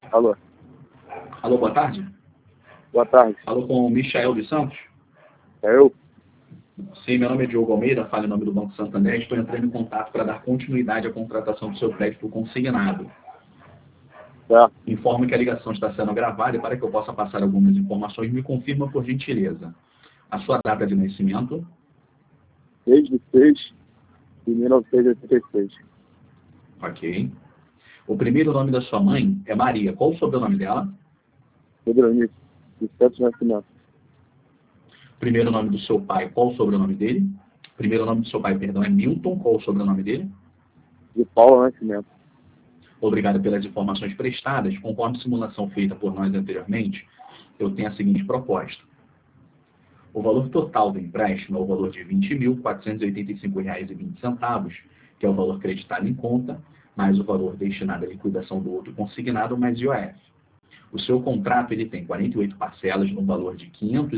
Alô, Alô, boa tarde. boa tarde. Alô com o Michael dos Santos. É eu? Sim, meu nome é Diogo Almeida, falo em nome do Banco Santander. Estou entrando em contato para dar continuidade à contratação do seu crédito consignado. Tá. Informo que a ligação está sendo gravada e para que eu possa passar algumas informações, me confirma por gentileza a sua data de nascimento, 6 de 6 de 1986. ok. O primeiro nome da sua mãe é Maria. Qual o sobrenome dela? Pedro Anísio, de Santos Nascimento. Primeiro nome do seu pai, qual o sobrenome dele? Primeiro nome do seu pai, perdão, é Milton. Qual o sobrenome dele? De Paulo Nascimento. Obrigado pelas informações prestadas. Conforme a simulação feita por nós anteriormente, eu tenho a seguinte proposta. O valor total do empréstimo é o valor de R$ 20.485,20, que é o valor creditado em conta, mais o valor destinado à liquidação do outro consignado, mais IOF. O seu contrato ele tem 48 parcelas no valor de R$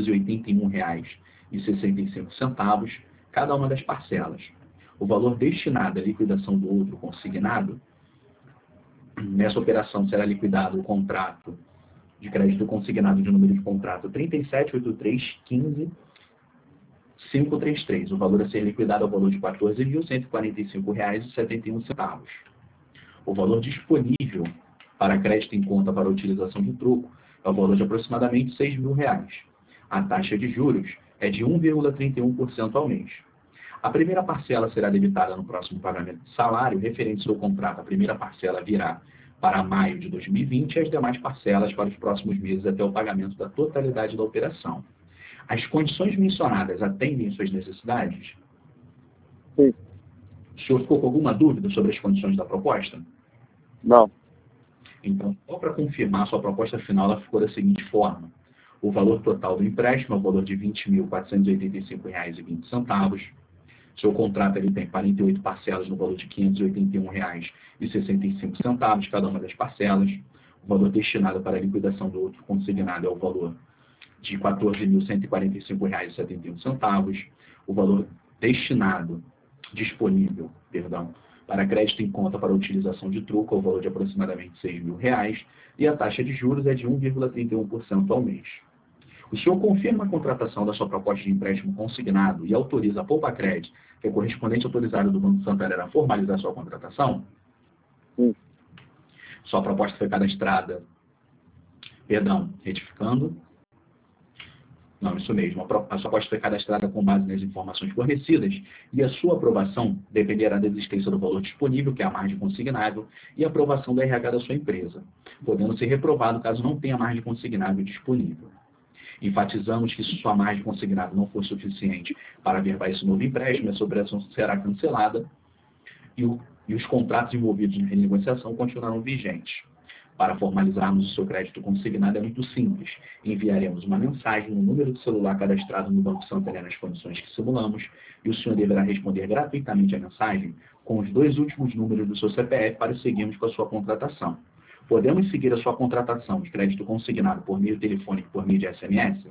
581,65, cada uma das parcelas. O valor destinado à liquidação do outro consignado, nessa operação será liquidado o contrato de crédito consignado de número de contrato 378315-533. O valor a ser liquidado é o valor de R$ 14.145,71. O valor disponível para crédito em conta para utilização de troco é o valor de aproximadamente R$ 6.000. A taxa de juros é de 1,31% ao mês. A primeira parcela será debitada no próximo pagamento de salário referente ao seu contrato. A primeira parcela virá para maio de 2020 e as demais parcelas para os próximos meses até o pagamento da totalidade da operação. As condições mencionadas atendem suas necessidades? Sim. O senhor ficou com alguma dúvida sobre as condições da proposta? Não. Então, só para confirmar, sua proposta final ela ficou da seguinte forma. O valor total do empréstimo é o valor de R$ 20.485,20. Seu contrato ele tem 48 parcelas no valor de R$ 581,65, cada uma das parcelas. O valor destinado para a liquidação do outro consignado é o valor de R$ 14.145,71. O valor disponível, para crédito em conta para utilização de troco é o valor de aproximadamente R$ 6.000 e a taxa de juros é de 1,31% ao mês. O senhor confirma a contratação da sua proposta de empréstimo consignado e autoriza a Poupa-Crédito, que é correspondente autorizado do Banco Santander, a formalizar sua contratação? Sim. Sua proposta foi cadastrada, retificando. Não, isso mesmo. A sua proposta foi cadastrada com base nas informações fornecidas e a sua aprovação dependerá da existência do valor disponível, que é a margem consignável, e a aprovação do RH da sua empresa, podendo ser reprovado caso não tenha margem consignável disponível. Enfatizamos que se sua margem consignada não for suficiente para averbar esse novo empréstimo, essa operação será cancelada e os contratos envolvidos na renegociação continuarão vigentes. Para formalizarmos o seu crédito consignado é muito simples. Enviaremos uma mensagem no número de celular cadastrado no Banco Santander nas condições que simulamos e o senhor deverá responder gratuitamente a mensagem com os 2 últimos números do seu CPF para seguirmos com a sua contratação. Podemos seguir a sua contratação de crédito consignado por meio telefônico e por meio de SMS?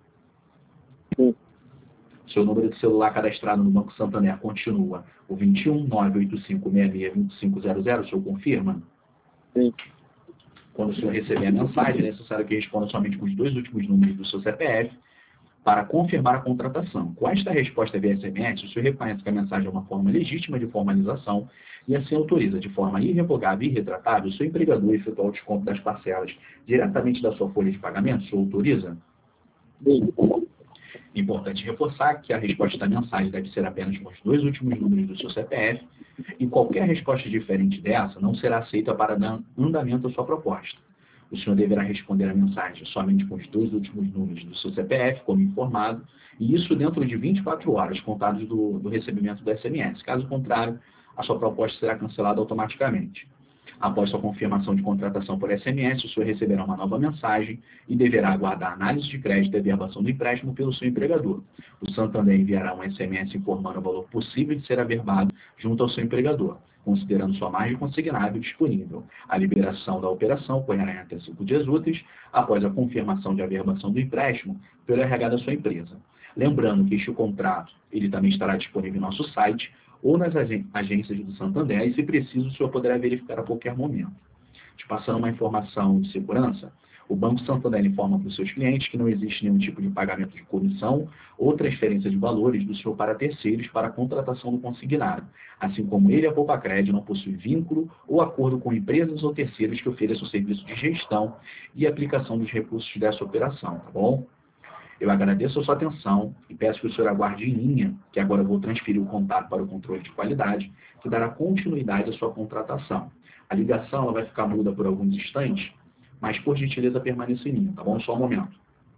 Sim. Seu número de celular cadastrado no Banco Santander continua o 21 985 66 2500. O senhor confirma? Sim. Quando o senhor receber a mensagem, é necessário que responda somente com os 2 últimos números do seu CPF para confirmar a contratação. Com esta resposta via SMS, o senhor reconhece que a mensagem é uma forma legítima de formalização e assim autoriza de forma irrevogável e irretratável o seu empregador a efetuar o desconto das parcelas diretamente da sua folha de pagamento. O senhor autoriza? Sim. Importante reforçar que a resposta da mensagem deve ser apenas com os 2 últimos números do seu CPF e qualquer resposta diferente dessa não será aceita para dar andamento à sua proposta. O senhor deverá responder a mensagem somente com os 2 últimos números do seu CPF, como informado, e isso dentro de 24 horas, contados do recebimento do SMS. Caso contrário, a sua proposta será cancelada automaticamente. Após sua confirmação de contratação por SMS, o senhor receberá uma nova mensagem e deverá aguardar a análise de crédito e averbação do empréstimo pelo seu empregador. O Santander enviará um SMS informando o valor possível de ser averbado junto ao seu empregador, considerando sua margem consignável disponível. A liberação da operação ocorrerá em até 5 dias úteis após a confirmação de averbação do empréstimo pelo RH da sua empresa. Lembrando que este contrato ele também estará disponível em nosso site ou nas agências do Santander e, se preciso, o senhor poderá verificar a qualquer momento. Te passando uma informação de segurança, o Banco Santander informa para os seus clientes que não existe nenhum tipo de pagamento de comissão ou transferência de valores do senhor para terceiros para a contratação do consignado, assim como ele, a Poupa-Crédito, não possui vínculo ou acordo com empresas ou terceiros que ofereçam serviço de gestão e aplicação dos recursos dessa operação, tá bom? Eu agradeço a sua atenção e peço que o senhor aguarde em linha, que agora eu vou transferir o contato para o controle de qualidade, que dará continuidade à sua contratação. A ligação ela vai ficar muda por alguns instantes, mas por gentileza permaneça em linha, tá bom? Só um momento.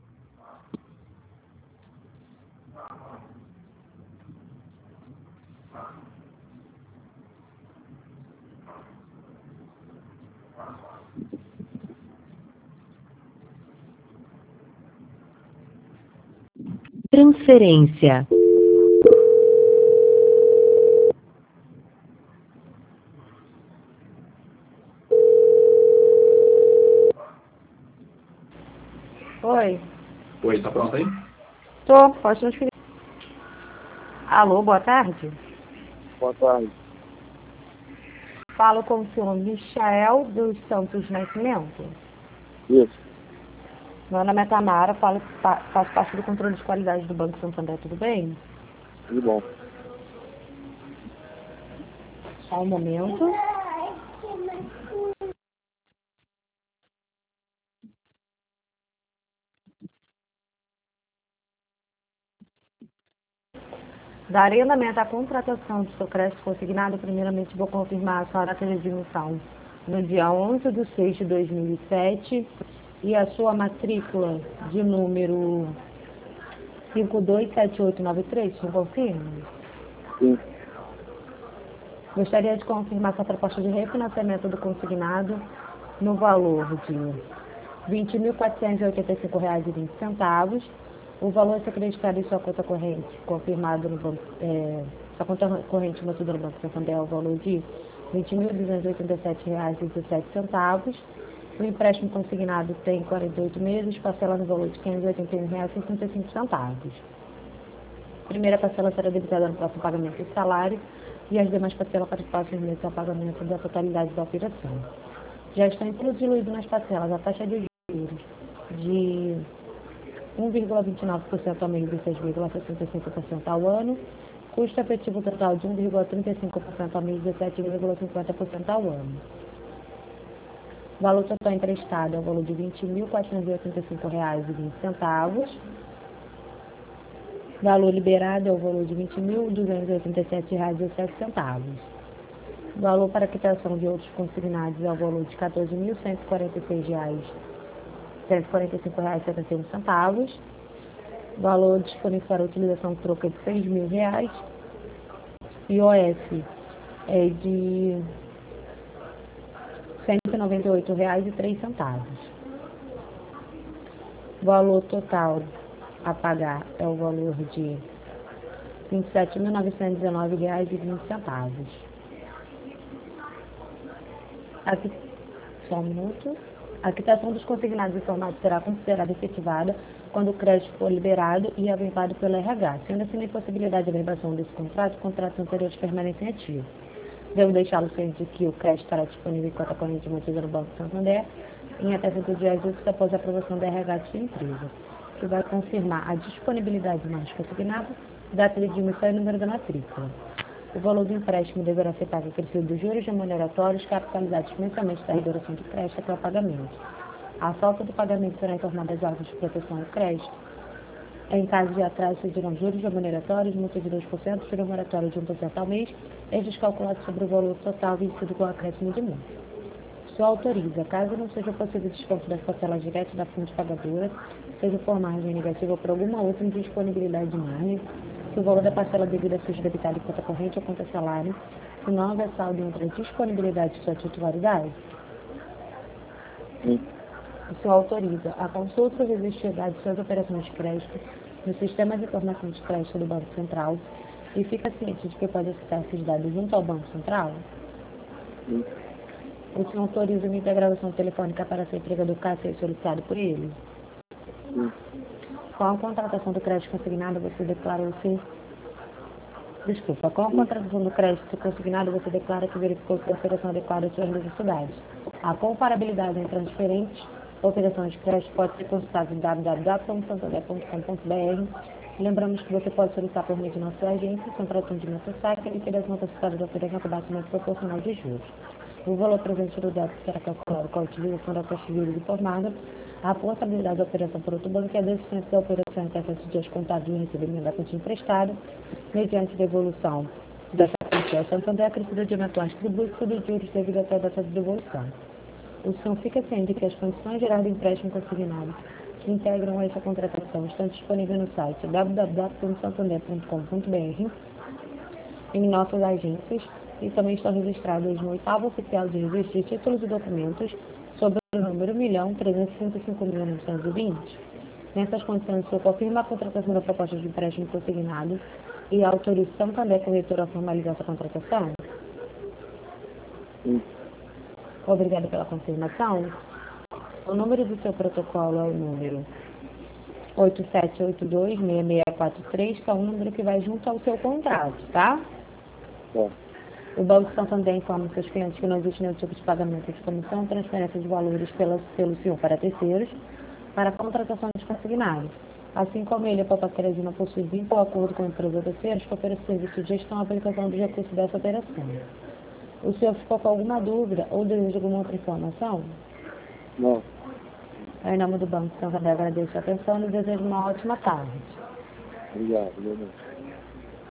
Transferência. Oi, Oi, tá pronto aí? tô, pode transferir. Alô, boa tarde. Boa tarde. Falo com o senhor Michael dos Santos Nascimento. Isso. Meu nome é Tamara, faço parte do controle de qualidade do Banco Santander, tudo bem? Tudo bom. Só um momento. Darei andamento à contratação do seu crédito consignado. Primeiramente, vou confirmar a sua data de admissão no dia 11 de 6 de 2007 e a sua matrícula de número 527893, você confirma? Sim. Gostaria de confirmar sua proposta de refinanciamento do consignado no valor de R$ 20.485,20. O valor a ser acreditado em sua conta corrente, confirmado no banco, sua conta corrente mantida no Banco Santander, é o valor de R$ 20.287,17. O empréstimo consignado tem 48 meses, parcela no valor de R$ 581,65. Primeira parcela será debitada no próximo pagamento do salário e as demais parcelas para os próximos meses ao pagamento da totalidade da operação. Já está incluído nas parcelas a taxa de juros de 1,29% ao mês e 6,65% ao ano, custo efetivo total de 1,35% ao mês e 17,50% ao ano. Valor total emprestado é o valor de R$ 20.485,20. Valor liberado é o valor de R$ 20.287,17. Valor para quitação de outros consignados é o valor de R$ 14.145,71. Valor disponível para utilização troca de R$ 6.000. IOF é de R$ 198,03. Valor total a pagar é o valor de R$ 27.919,20. Aqui, só um minuto. A quitação dos consignados informados será considerada efetivada quando o crédito for liberado e averiguado pelo RH. Sendo assim, a impossibilidade de averbação desse contrato, contratos anteriores permanecem ativos. Devo deixá-lo ciente de que o crédito estará disponível em conta corrente mantida no Banco Santander em até 5 dias úteis após a aprovação da RH de sua empresa, que vai confirmar a disponibilidade do mais consignado, data de admissão e número da matrícula. O valor do empréstimo deverá ser pago acrescido dos juros remuneratórios capitalizados mensalmente da redução do crédito até o pagamento. A falta do pagamento será informada às órgãos de proteção ao crédito. Em caso de atraso, surgirão juros remuneratórios, multa de 2%, juro moratório de 1% ao mês, estes calculados sobre o valor total vencido com acréscimo de multa. O senhor autoriza, caso não seja possível desconto das parcelas diretas da fonte pagadora, seja por margem negativa ou por alguma outra indisponibilidade de margem, se o valor da parcela devida seja debitado em conta corrente ou conta salário, se não houver saldo em outra disponibilidade de sua titularidade. Sim. O senhor autoriza a consulta e resistividade de suas operações de crédito no Sistema de Informação de Crédito do Banco Central e fica ciente de que pode acessar esses dados junto ao Banco Central? Sim. O senhor autoriza uma integração telefônica para ser empregador caso seja solicitado por ele? Sim. Com a contratação do crédito consignado, você declarou ser Desculpa, com a contratação do crédito consignado, você declara que verificou que a operação adequada às suas necessidades. A comparabilidade entre as diferentes operações de crédito pode ser consultada em www.santander.com.br. Lembramos que você pode solicitar por meio de nossa agência, sem atendimento saque, a liquidação antecipada da operação com abatimento proporcional de juros. O valor presente no débito será calculado com a utilização da taxa de juros informada. A portabilidade da operação por outro banco é 2% da operação até 7 dias contados no recebimento da quantia emprestada, mediante devolução dessa quantia ao Santander, acrescida de eventuais tributos sobre juros devido até a data de devolução. O senhor fica ciente que as condições gerais do empréstimo consignado que integram essa contratação estão disponíveis no site www.santander.com.br, em nossas agências, e também estão registradas no 8º Oficial de Registro de Títulos e Documentos, sob o número 1.365.920. Nessas condições, o senhor confirma a contratação da proposta de empréstimo consignado e autoriza o Santander Corretora a formalizar essa contratação? Sim. Obrigada pela confirmação. O número do seu protocolo é o número 87826643, que é o número que vai junto ao seu contrato, tá? Tá. O Banco Santander informa seus clientes que não existe nenhum tipo de pagamento de comissão, transferência de valores pelo senhor para terceiros, para contratação de consignado. Assim como ele, a Poupa Crédito não possui vínculo ou acordo com a empresa terceiros que oferece serviço de gestão e aplicação dos recursos dessa operação. O senhor ficou com alguma dúvida ou deseja alguma outra informação? Não. Em nome do Banco Santander, agradeço a atenção e desejo uma ótima tarde. Obrigado. Boa noite.